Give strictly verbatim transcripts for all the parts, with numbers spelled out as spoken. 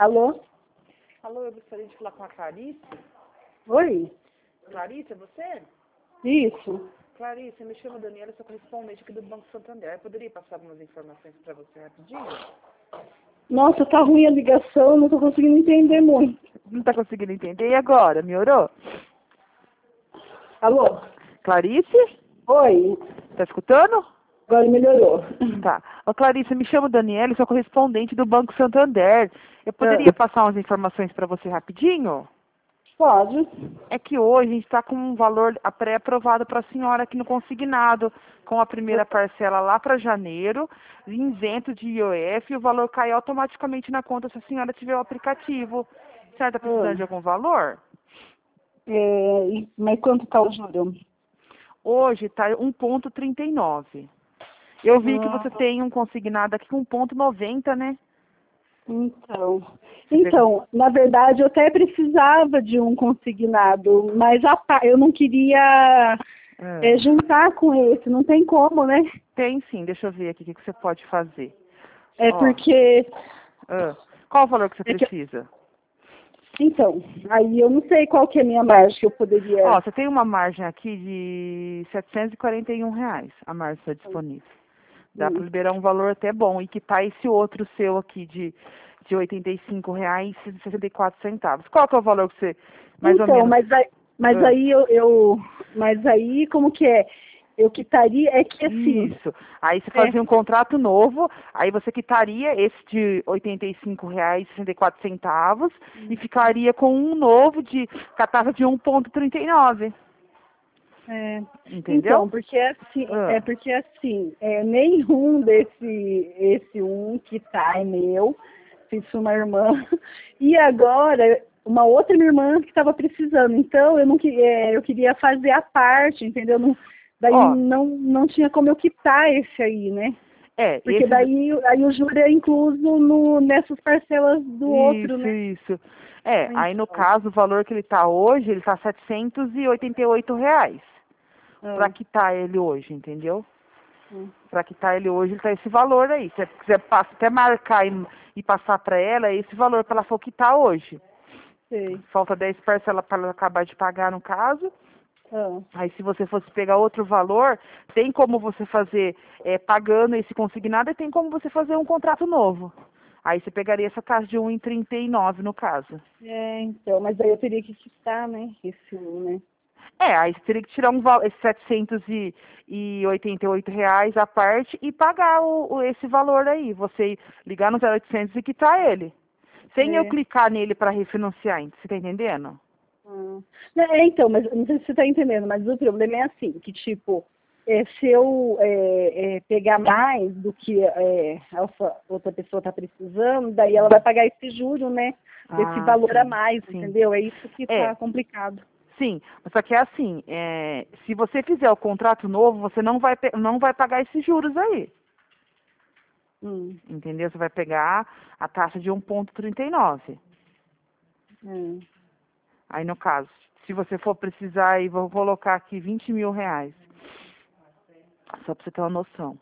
Alô? Alô, eu gostaria de falar com a Clarice. Oi? Clarice, é você? Isso. Clarice, eu me chamo Daniela, sou correspondente aqui do Banco Santander. Eu poderia passar algumas informações para você rapidinho? Nossa, tá ruim a ligação, não tô conseguindo entender muito. Não está conseguindo entender? E agora? Melhorou? Alô? Clarice? Oi? Tá escutando? Agora melhorou. Tá. Ô, Clarice, eu me chamo Daniela, sou correspondente do Banco Santander. Eu poderia Ah, passar umas informações para você rapidinho? pode. É que hoje a gente está com um valor a pré-aprovado para a senhora aqui no consignado, com a primeira parcela lá para janeiro, isento de I O F, e o valor cai automaticamente na conta se a senhora tiver o aplicativo. A senhora está precisando de Ah, algum valor? é, e- mas quanto tá o juro? Hoje está um ponto trinta e nove. Eu vi que você Ah, tem um consignado aqui com um ponto noventa, né? então. Você pegou? Então, na verdade, eu até precisava de um consignado, mas a, pa- eu não queria é, Ah, juntar com esse, não tem como, né? tem sim, deixa eu ver aqui o que que você pode fazer. É Ó, porque. ah, qual o valor que você É que, precisa? então, aí eu não sei qual que é a minha margem que eu Ó, poderia. você tem uma margem aqui de setecentos e quarenta e um reais, a margem está disponível. Dá para Hum. liberar um valor até bom e quitar esse outro seu aqui de, de oitenta e cinco reais e sessenta e quatro centavos. Qual que é o valor que você, mais ou Então, menos... mas aí, mas Ah, aí eu, eu. Mas aí, como que é? Eu quitaria, é que assim. isso. Aí você É, fazia um contrato novo, aí você quitaria esse de oitenta e cinco reais e sessenta e quatro centavos e ficaria com um novo de catava de um ponto trinta e nove. é, Entendeu? então, porque é assim, Ah, é porque assim, é, nenhum desse esse um que tá é meu, fiz uma irmã, e agora uma outra minha irmã que estava precisando, então eu não que- é, eu queria fazer a parte, entendeu? Não, daí ó, não, não tinha como eu quitar esse aí, né? é, Porque esses... daí aí o juro é incluso no, nessas parcelas do outro, Isso, né? isso. É, Ah, aí no então. caso, o valor que ele está hoje, ele está setecentos e oitenta e oito reais. Para Ah, quitar ele hoje, entendeu? ah, Para quitar ele hoje, ele tá esse valor aí. Se você quiser passa- até marcar e, e passar para ela, é esse valor para ela for quitar hoje. sei. Falta dez parcelas para ela acabar de pagar, no caso. Ah, Aí, se você fosse pegar outro valor, tem como você fazer é, pagando esse consignado e tem como você fazer um contrato novo. Aí você pegaria essa taxa de um e trinta e nove no caso. é, então, mas aí eu teria que quitar, né? Esse um, né? É, aí você teria que tirar um, val- esses setecentos e oitenta e oito reais à parte e pagar o, o- esse valor aí. Você ligar no zero oitocentos e quitar ele. Sem eu É. clicar nele para refinanciar, você tá entendendo? Ah. É, então, mas não sei se você está entendendo, mas o problema é assim, que tipo, é, se eu é, é, pegar mais do que é, a outra outra pessoa está precisando, daí ela vai pagar esse juro, né? Desse Ah, valor a sim, mais, sim. entendeu? É isso que É, está complicado. sim. Só que é assim, é, se você fizer o contrato novo, você não vai, pe- não vai pagar esses juros aí. Hum, Entendeu? Você vai pegar a taxa de um ponto trinta e nove. hum. Aí, no caso, se você for precisar, aí vou colocar aqui vinte mil reais. Só para você ter uma noção.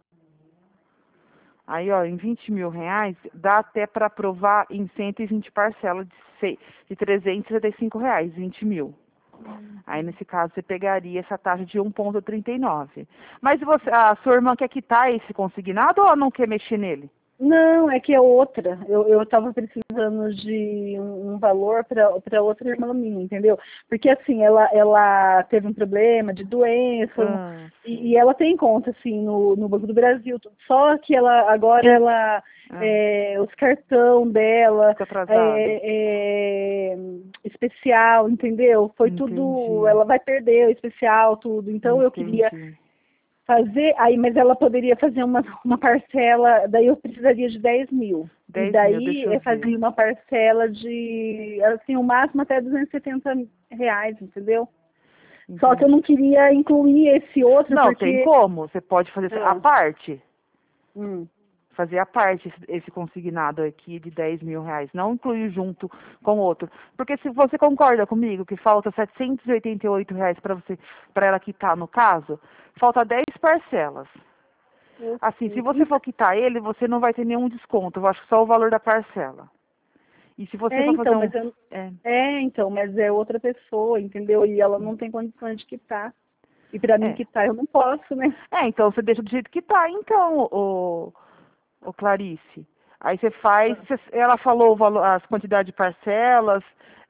Aí, ó, em vinte mil reais, dá até para aprovar em cento e vinte parcelas de, sei, de trezentos e setenta e cinco reais, vinte mil. Aí, nesse caso, você pegaria essa taxa de um ponto trinta e nove. Mas você, a sua irmã quer quitar esse consignado ou ela não quer mexer nele? Não, é que é outra. Eu eu estava precisando de um, um valor para outra irmã minha, entendeu? Porque assim, ela, ela teve um problema de doença um- Ah, e, e sim. ela tem conta assim no, no Banco do Brasil. tudo. Só que ela agora ela Ah, é, os cartão dela fica atrasado. é, é especial, entendeu? Foi tudo, Entendi. ela vai perder o especial, tudo. Então eu queria Entendi. fazer, aí, mas ela poderia fazer uma, uma parcela, daí eu precisaria de dez mil. E Dez mil, daí deixa eu eu ver. fazia uma parcela de, assim, o máximo até duzentos e setenta reais, entendeu? Só que eu Entendi. não queria incluir esse outro Não, tem porque. como. Você pode fazer a Ah, parte. hum, Fazer a parte esse esse consignado aqui de dez mil reais. Não incluir junto com o outro. Porque se você concorda comigo que falta setecentos e oitenta e oito reais para você, para ela quitar no caso, falta dez parcelas. eu Assim, se sei. você for quitar ele, você não vai ter nenhum desconto. Eu acho que só o valor da parcela. E se você É, for fazer então, um... mas eu, É. é, então, mas é outra pessoa, entendeu? E ela não tem condições de quitar. E pra mim É. quitar eu não posso, né? É, então você deixa do jeito que tá, então, o, o Clarice. Aí você faz, você- ela falou o valor, as quantidades de parcelas,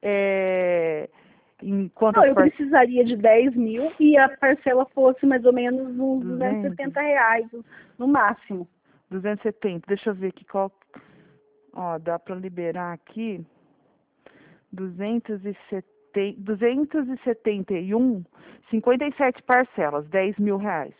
é, em Não, quantas eu parcelas? precisaria de dez mil e a parcela fosse mais ou menos uns duzentos e duzentos, setenta reais, no máximo. duzentos e setenta, deixa eu ver aqui qual, ó, dá pra liberar aqui, duzentos e setenta, duzentos e setenta e um, cinquenta e sete parcelas, dez mil reais.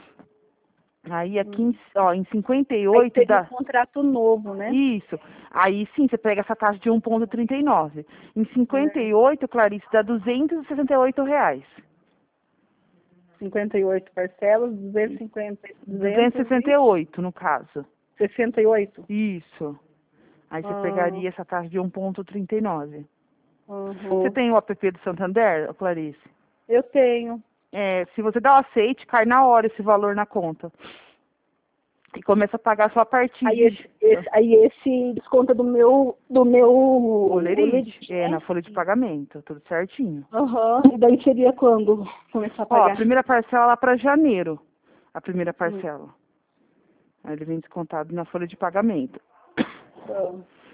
Aí aqui, em, ó, em cinquenta e Aí oito teria um dá... contrato novo, né? Isso. Aí sim, você pega essa taxa de um vírgula trinta e nove. Em cinquenta É. e oito, Clarice, dá duzentos e sessenta e oito reais. cinquenta e oito parcelas, duzentos e cinquenta, duzentos e sessenta duzentos e oito, no caso. e sessenta e oito. Isso. Aí você Ah, pegaria essa taxa de um vírgula trinta e nove. Você uhum. tem o app do Santander, Clarice? Eu tenho. É, se você dá o aceite, cai na hora esse valor na conta. E começa a pagar só a partir Aí de esse, esse, aí esse desconta do meu, do meu olerite. olerite, É, né? na folha de pagamento, tudo certinho. Aham. E daí seria quando começar a Ó, a pagar? primeira parcela lá para janeiro. A primeira Hum. parcela. Aí ele vem descontado na folha de pagamento. Tá.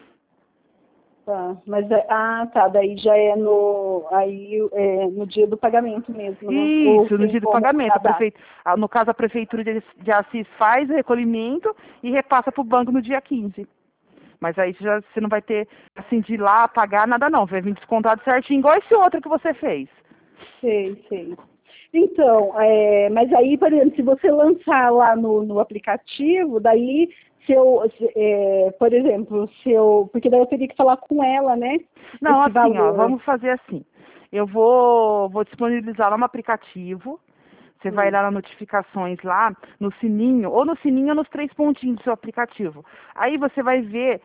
Tá. Mas é, ah, tá. Daí já é no aí é no dia do pagamento mesmo, né? Ou Isso, no tem dia do como pagamento. mudar a A data? prefeito, a- no caso, a Prefeitura de de Assis faz o recolhimento e repassa para o banco no dia quinze. Mas aí você, já, você não vai ter, assim, de ir lá pagar nada não. Vai vir descontado certinho, igual esse outro que você fez. Sei, sei. Então, é, mas aí, por exemplo, se você lançar lá no, no aplicativo, daí se eu, se, é, por exemplo, se eu, porque daí eu teria que falar com ela, né? Não, Esse assim, ó, valor. vamos fazer assim. Eu vou, vou disponibilizar lá no aplicativo. Você vai Hum. lá nas notificações lá, no sininho, ou no sininho ou nos três pontinhos do seu aplicativo. Aí você vai ver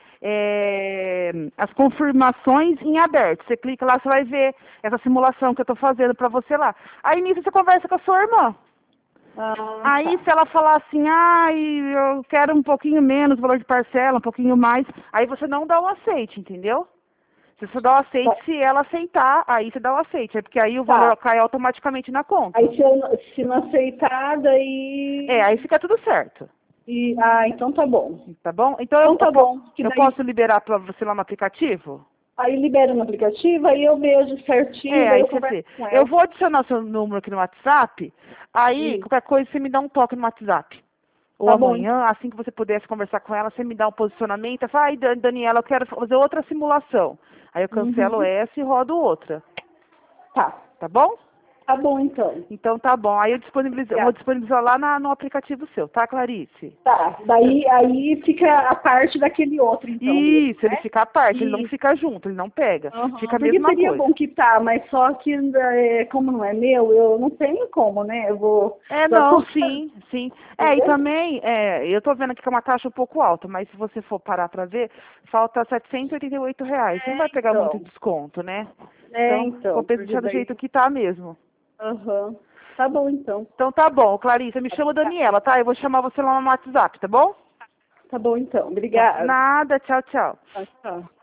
é, as confirmações em aberto. Você clica lá, você vai ver essa simulação que eu estou fazendo para você lá. Aí nisso você conversa com a sua irmã. Ah, Aí tá. se ela falar assim, ai, eu quero um pouquinho menos valor de parcela, um pouquinho mais, aí você não dá o aceite, entendeu? Se você dá o aceite, Tá. se ela aceitar, aí você dá o aceite. É porque aí o Tá. valor cai automaticamente na conta. Aí se, eu, não- se não aceitar, É, aí daí. fica tudo certo. E, ah, então tá bom. Tá bom? Então eu, Então eu, tá po- bom. Que eu daí posso liberar para você lá no aplicativo? aí libera no aplicativo, aí eu vejo certinho, É, daí aí eu você converso vê. com Eu ela. vou adicionar seu número aqui no WhatsApp, aí E qualquer coisa você me dá um toque no WhatsApp. Ou tá bom, então. amanhã, assim que você pudesse conversar com ela, você me dá um posicionamento, fala, ai, Dan- Daniela, eu quero fazer outra simulação. Aí eu cancelo Uhum. essa e rodo outra. Tá. Tá bom? Tá bom, então. Então tá bom. Aí eu, disponibilizo, eu vou Obrigada. disponibilizar lá na- no aplicativo seu, tá, Clarice? Tá. Daí aí fica a parte daquele outro, então, mesmo, Isso, ele né? fica à parte, ele não E, fica junto, ele não pega. Fica aham, a porque mesma seria coisa. bom quitar, mas só que é, como não é meu, eu não tenho como, né? Eu vou. É, Só não, comprar, sim, sim. É, e entendeu? também, é, eu tô vendo aqui que é uma taxa um pouco alta, mas se você for parar pra ver, falta setecentos e oitenta e oito reais. Você não vai É, pegar muito então. desconto, né? É, Então, então, compensa porque deixar do daí. jeito que tá mesmo. Aham. Tá bom, então. Então tá bom, Clarice, me chama Daniela, tá? Eu vou chamar você lá no WhatsApp, tá bom? Tá bom, então. Tá. Obrigada. Nada, tchau, tchau. Tchau, tchau.